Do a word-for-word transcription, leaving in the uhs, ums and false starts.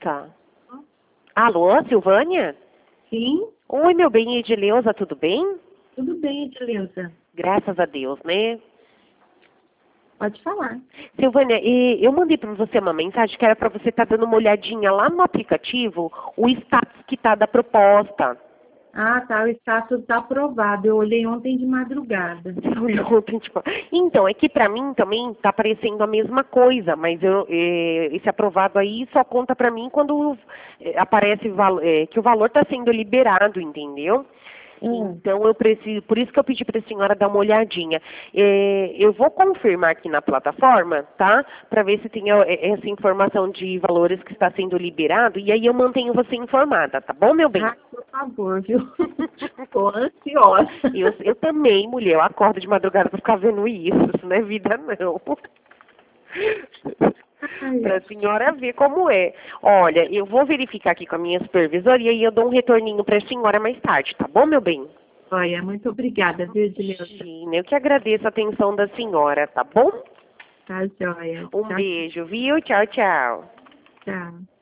moça? Alô, Silvânia? Sim, Oi, meu bem, Edileuza, tudo bem? tudo bem, Edileuza. Graças a Deus, né? Pode falar. Silvânia, e eu mandei para você uma mensagem que era para você estar dando uma olhadinha lá no aplicativo, o status que está da proposta. Ah, tá, o status está aprovado. Eu olhei ontem de madrugada. Você olhou ontem, tipo... Então, é que para mim também está aparecendo a mesma coisa, mas eu, eh, esse aprovado aí só conta para mim quando eh, aparece val- eh, que o valor está sendo liberado, entendeu? Hum. Então eu preciso, por isso que eu pedi para a senhora dar uma olhadinha. Eh, eu vou confirmar aqui na plataforma, tá? Para ver se tem eh, essa informação de valores que está sendo liberado e aí eu mantenho você informada, tá bom, meu bem? Ah, por favor, viu? Estou ansiosa. Eu, eu também, mulher, eu acordo de madrugada para ficar vendo isso, isso não é vida não. Para a senhora ver como é. Olha, eu vou verificar aqui com a minha supervisora e aí eu dou um retorninho para a senhora mais tarde, tá bom, meu bem? Olha, muito obrigada, viu, Edileuza? Imagina, eu que agradeço a atenção da senhora, tá bom? Tá joia. Um Tchau, beijo, viu? Tchau, tchau. tchau.